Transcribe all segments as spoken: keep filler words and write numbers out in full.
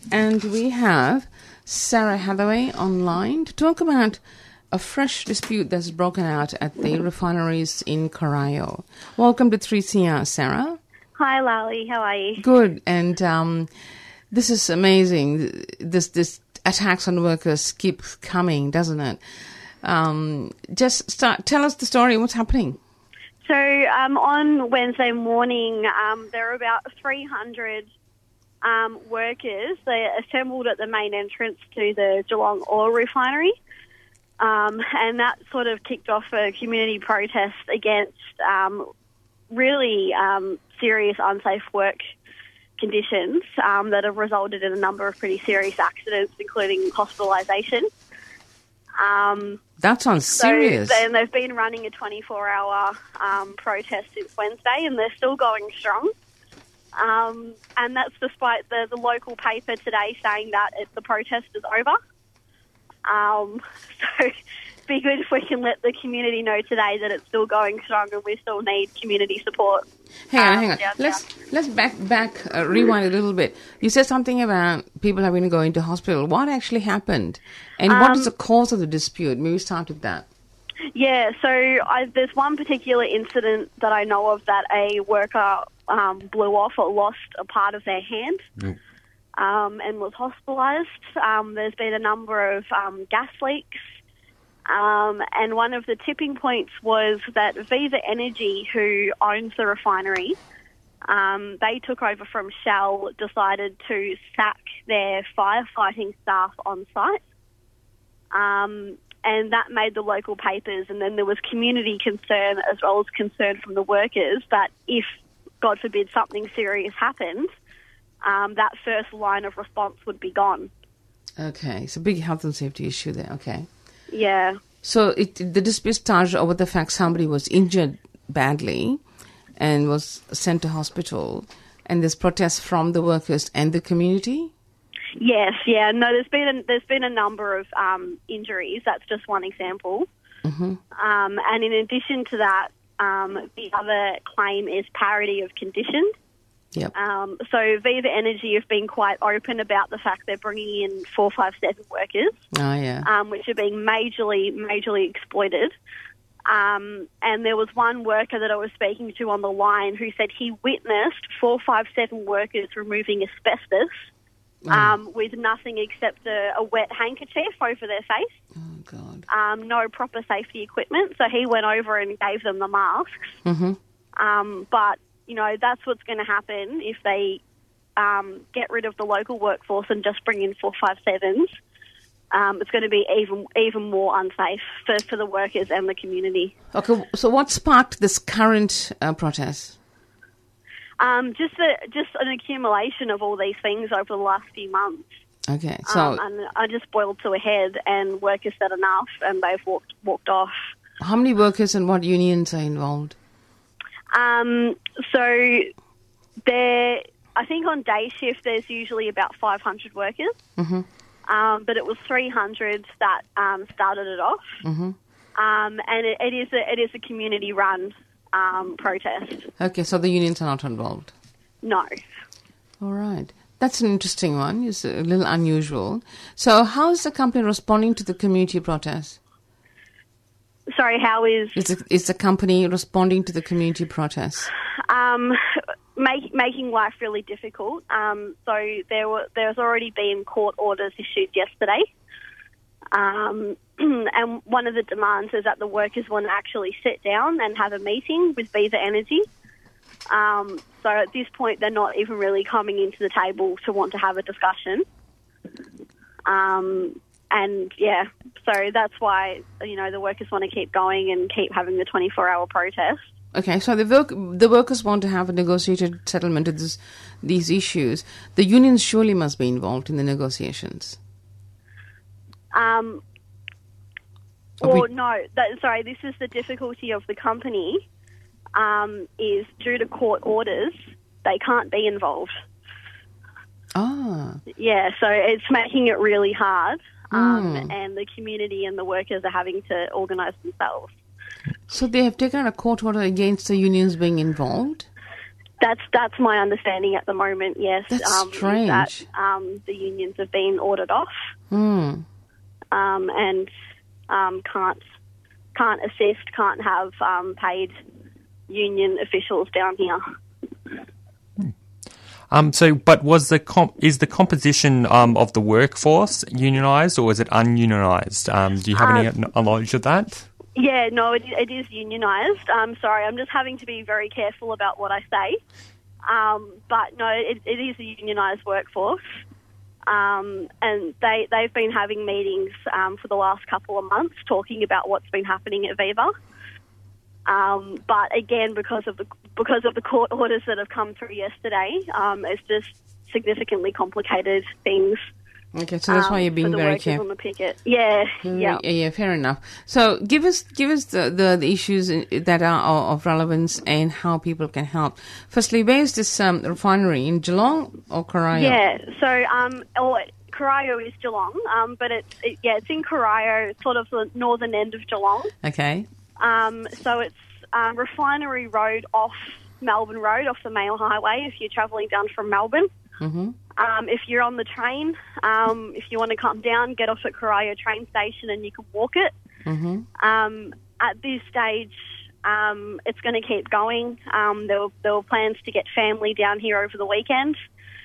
And we have Sarah Hathaway online to talk about a fresh dispute that's broken out at the refineries in Corio. Welcome to three C R, Sarah. Hi, Lally. How are you? Good. And um, this is amazing. This this attacks on workers keep coming, doesn't it? Um, just start. Tell us the story. What's happening? So um, on Wednesday morning, um, there were about three hundred um, workers. They assembled at the main entrance to the Geelong Oil Refinery. Um, and that sort of kicked off a community protest against um, really um, serious unsafe work conditions um, that have resulted in a number of pretty serious accidents, including hospitalisation. Um, that sounds serious. So, and they've been running a twenty-four hour um, protest since Wednesday, and they're still going strong. Um, and that's despite the, the local paper today saying that it, the protest is over. Um, so it'd be good if we can let the community know today that it's still going strong and we still need community support. Hang on, um, hang on. down, let's down. let's back back uh, rewind a little bit. You said something about people having to go into hospital. What actually happened, and um, what is the cause of the dispute? Maybe start with that. Yeah, so I, there's one particular incident that I know of that a worker um, blew off or lost a part of their hand. Mm. Um, and was hospitalised. Um, there's been a number of um, gas leaks. Um, and one of the tipping points was that Viva Energy, who owns the refinery, um, they took over from Shell, decided to sack their firefighting staff on site. Um, and that made the local papers. And then there was community concern as well as concern from the workers that if, God forbid, something serious happened, Um, that first line of response would be gone. Okay, it's a big health and safety issue there. Okay. Yeah. So it, the dispute started over the fact somebody was injured badly and was sent to hospital, and there's protests from the workers and the community? Yes, yeah. No, there's been a, there's been a number of um, injuries. That's just one example. Mm-hmm. Um, and in addition to that, um, the other claim is parity of condition. Yep. Um, so Viva Energy have been quite open about the fact they're bringing in four five seven workers, oh, yeah. um, which are being majorly, majorly exploited. Um, and there was one worker that I was speaking to on the line who said he witnessed four five seven workers removing asbestos oh. um, with nothing except a, a wet handkerchief over their face. Oh, God. Um, no proper safety equipment. So he went over and gave them the masks. Mm-hmm. Um, but you know, that's what's going to happen if they um, get rid of the local workforce and just bring in four five sevens. Um, it's going to be even even more unsafe for, for the workers and the community. Okay, so what sparked this current uh, protest? Um, just a, just an accumulation of all these things over the last few months. Okay, so um, and I just boiled to a head, and workers said enough, and they've walked walked off. How many workers and what unions are involved? Um, so there, I think on day shift there's usually about five hundred workers, mm-hmm. um, but it was three hundred that um, started it off, mm-hmm. um, and it, it is a, it is a community run um, protest. Okay, so the unions are not involved. No. All right, that's an interesting one. It's a little unusual. So, how is the company responding to the community protest? Sorry, how is... Is the, is the company responding to the community protests? Um, make, making life really difficult. Um, so there were there's already been court orders issued yesterday. Um, and one of the demands is that the workers want to actually sit down and have a meeting with Viva Energy. Um, so at this point, they're not even really coming into the table to want to have a discussion. Um And, yeah, so that's why, you know, the workers want to keep going and keep having the twenty-four hour protest. Okay, so the work, the workers want to have a negotiated settlement of this, these issues. The unions surely must be involved in the negotiations. Um, or, we... no, that, sorry, this is the difficulty of the company, um, is due to court orders, they can't be involved. Ah. Yeah, so it's making it really hard. Um, mm. And the community and the workers are having to organise themselves. So they have taken a court order against the unions being involved? That's that's my understanding at the moment. Yes, That's um, strange. That um, the unions have been ordered off, Mm. um, and um, can't can't assist, can't have um, paid union officials down here. Um, so, but was the comp- is the composition um, of the workforce unionised or is it ununionised? Um, do you have any Um, knowledge of that? Yeah, no, it, it is unionised. I'm sorry, I'm just having to be very careful about what I say. Um, but no, it, it is a unionised workforce. Um, and they, they've been having meetings um, for the last couple of months talking about what's been happening at Viva. Um, but again, because of the because of the court orders that have come through yesterday, um, it's just significantly complicated things. Okay, so that's um, why you're for being the very workers careful. on the picket. Yeah, Mm, yeah. yeah, yeah, fair enough. So give us give us the, the, the issues in- that are of of relevance and how people can help. Firstly, where is this um, refinery? In Geelong or Corio? Yeah, so um, oh, Corio is Geelong, um, but it's it, yeah, it's in Corio, it's sort of the northern end of Geelong. Okay. Um, so it's um, Refinery Road off Melbourne Road, off the Mail Highway. If you're travelling down from Melbourne, Mm-hmm. um, if you're on the train, um, if you want to come down, get off at Corio train station and you can walk it. Mm-hmm. Um, at this stage, um, it's going to keep going. Um, there, were, there were plans to get family down here over the weekend.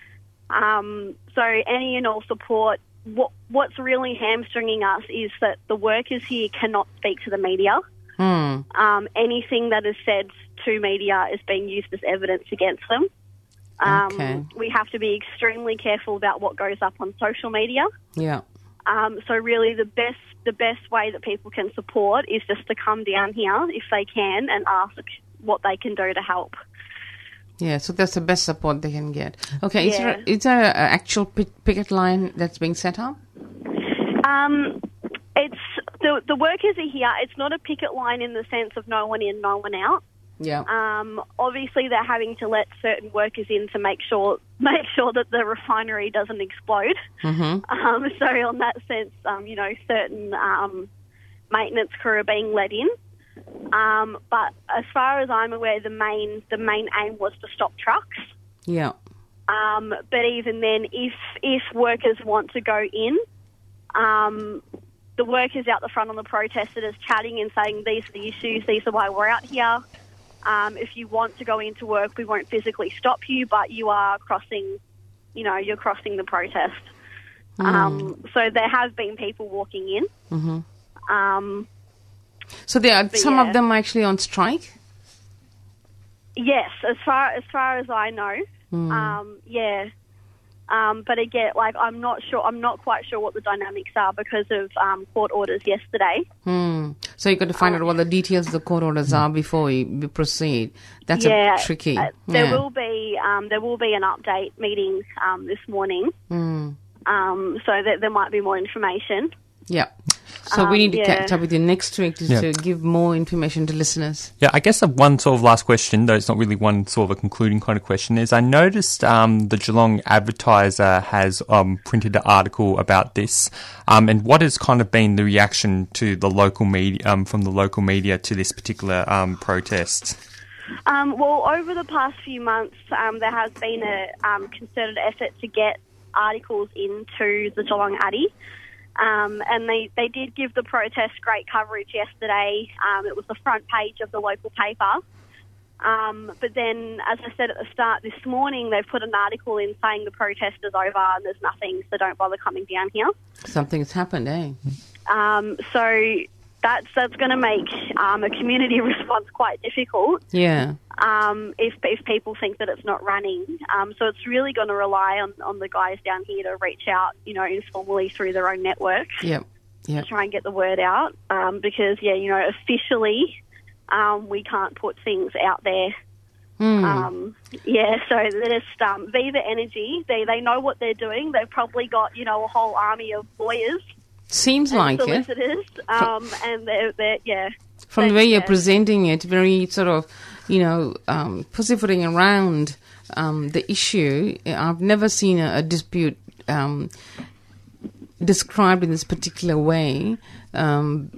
Um, so any and all support. What, what's really hamstringing us is that the workers here cannot speak to the media. Mm. Um, anything that is said to media is being used as evidence against them. Um, Okay. We have to be extremely careful about what goes up on social media. Yeah. Um, so really the best the best way that people can support is just to come down here if they can and ask what they can do to help. Yeah, so that's the best support they can get. Okay, is Yeah. there, is there an actual pi- picket line that's being set up? Um, it's the the workers are here. It's not a picket line in the sense of no one in, no one out. Yeah. Um, obviously, they're having to let certain workers in to make sure make sure that the refinery doesn't explode. Mm-hmm. Um, so, on that sense, um, you know, certain um, maintenance crew are being let in. Um, but as far as I'm aware, the main the main aim was to stop trucks. Yeah. Um, but even then, if if workers want to go in, um, the workers out the front on the protest are just chatting and saying, these are the issues, these are why we're out here. Um, if you want to go into work, we won't physically stop you, but you are crossing, you know, you're crossing the protest. Mm. Um, so there have been people walking in. Mm-hmm. Um, So there are But some yeah. of them actually on strike? yes, as far as far as I know, Mm. um, yeah. Um, but again, like I'm not sure. I'm not quite sure what the dynamics are because of um, court orders yesterday. Hmm. So you've got to find out what the details of the court orders are before you you proceed. That's yeah, a tricky. uh, there yeah. will be um, there will be an update meeting um, this morning, Hmm. um, so that there might be more information. Yeah. So we Um, need to yeah. catch up with you next week to, Yeah. to give more information to listeners. Yeah, I guess the one sort of last question, though it's not really one sort of a concluding kind of question, is I noticed um, the Geelong Advertiser has um, printed an article about this. Um, and what has kind of been the reaction to the local media, um, from the local media to this particular um, protest? Um, well, over the past few months, um, there has been a um, concerted effort to get articles into the Geelong Addy. Um, and they, they did give the protest great coverage yesterday. Um, it was the front page of the local paper. Um, but then, as I said at the start, this morning they've put an article in saying the protest is over and there's nothing, so don't bother coming down here. Something's happened, eh? Um, so that's that's going to make um, a community response quite difficult. Yeah. Um, if if people think that it's not running. Um, so it's really going to rely on, on the guys down here to reach out, you know, informally through their own networks Yep. to Yep. try and get the word out. Um, because, yeah, you know, officially um, we can't put things out there. Hmm. Um, yeah, so they're just um, Viva Energy, they, they know what they're doing. They've probably got, you know, a whole army of lawyers Seems and like it. solicitors. Um, and they're, they're, yeah. From But, the way you're yeah. presenting it, very sort of, you know, um, pussyfooting around um, the issue. I've never seen a, a dispute um, described in this particular way. Um,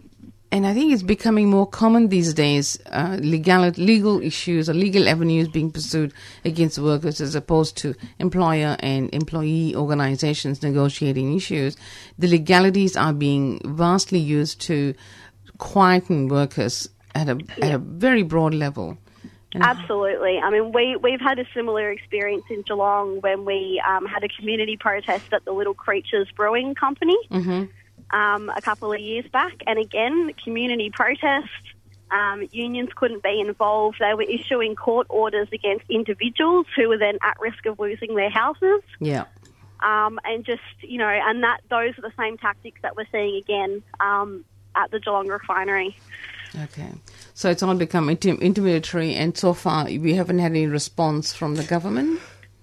and I think it's becoming more common these days, uh, legal, legal issues or legal avenues being pursued against workers as opposed to employer and employee organizations negotiating issues. The legalities are being vastly used to quieten workers at a, at a very broad level. And Absolutely. I mean, we, we've had a similar experience in Geelong when we um, had a community protest at the Little Creatures Brewing Company mm-hmm. um, a couple of years back. And again, community protest, um, unions couldn't be involved. They were issuing court orders against individuals who were then at risk of losing their houses. Yeah. Um, and just, you know, and that those are the same tactics that we're seeing again um, at the Geelong refinery. Okay. So it's all become intim- intimidatory, and so far we haven't had any response from the government?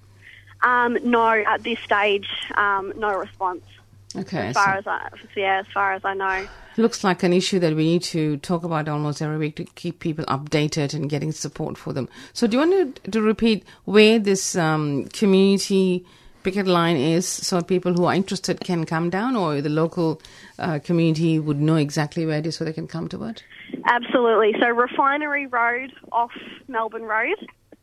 Um, no, at this stage, um, no response. Okay. As far so as I, yeah, as far as I know. looks like an issue that we need to talk about almost every week to keep people updated and getting support for them. So do you want to, to repeat where this um, community picket line is so people who are interested can come down, or the local uh, community would know exactly where it is so they can come to it? Absolutely. So Refinery Road off Melbourne Road.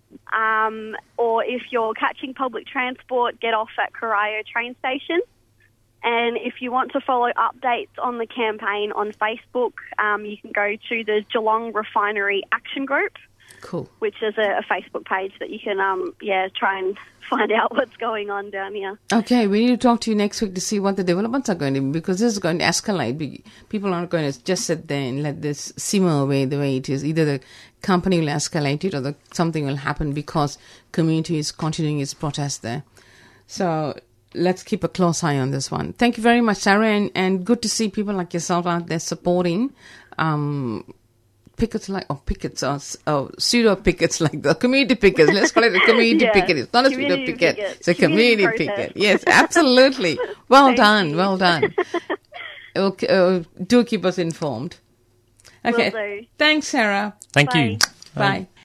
Um, or if you're catching public transport, get off at Corio train station. And if you want to follow updates on the campaign on Facebook, um, you can go to the Geelong Refinery Action Group. Cool. Which is a, a Facebook page that you can, um, yeah, try and find out what's going on down here. Okay, we need to talk to you next week to see what the developments are going to be, because this is going to escalate. People aren't going to just sit there and let this simmer away the way it is. Either the company will escalate it or the, something will happen because community is continuing its protest there. So let's keep a close eye on this one. Thank you very much, Sarah, and, and good to see people like yourself out there supporting um pickets like, or pickets, or, or pseudo pickets like the community pickets. Let's call it a community yeah. picket. It's not a pseudo picket. picket. It's a community, community picket. Yes, absolutely. Well done. You. Well done. Okay, uh, do keep us informed. Okay. Will do. Thanks, Sarah. Thank Bye. you. Bye. Bye.